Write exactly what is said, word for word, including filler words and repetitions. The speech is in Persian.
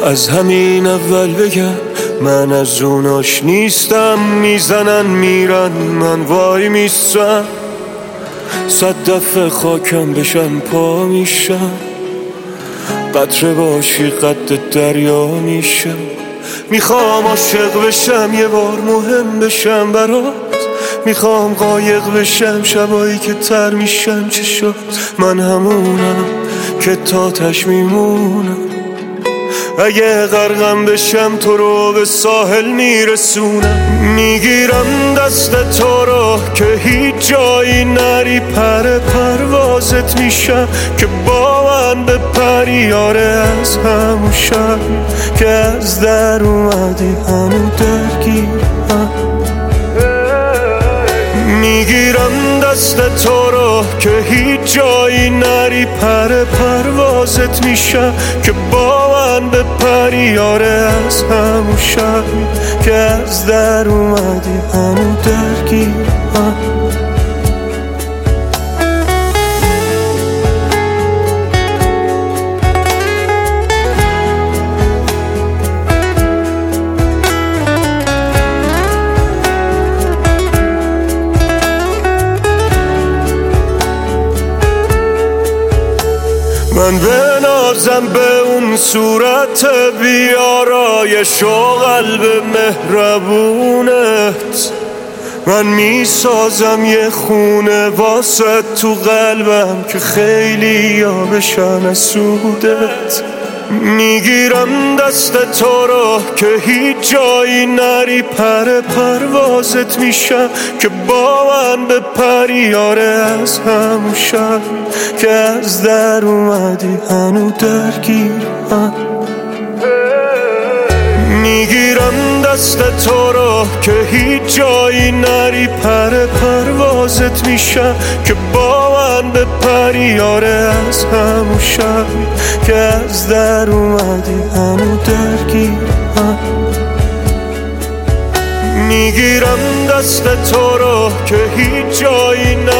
از همین اول بگم من از اوناش نیستم. میزنن میرن من وای میستم، صد دفعه خاکم بشن پا میشم. قطره باشی قد دریا میشم. میخوام عاشق بشم یه بار مهم بشم برات. میخوام قایق بشم شبایی که تر میشم چشات. من همونم که تاتش میمونم. اگه غرقم بشم تو رو به ساحل میرسونم. میگیرم دست تو رو که هیچ جایی نری. پر پروازت میشم که با من به پری. آره از همون شب که از در اومدی هنو درگیرم. میگیرم دست تو رو که هیچ جایی نری. پر پروازت میشم که با من به پری. آره از همون شب که از در اومدی هنو درگیرم. من بنازم به اون صورت بیارایش و قلب مهربونت. من میسازم یه خونه واسه تو قلبم که خیلی ها بشن از سودت. میگیرم دست تو رو که هیچ جایی نری. پر پروازت میشم که با من به پری. آره از همون شب که از در اومدی هنو درگیرم. میگیرم دست تو رو که هیچ جایی نری. پر پروازت میشم که با من به پری. آره از همون شب که از در اومدی هنو درگیرم. میگیرم دست تو رو که هیچ جایی نری.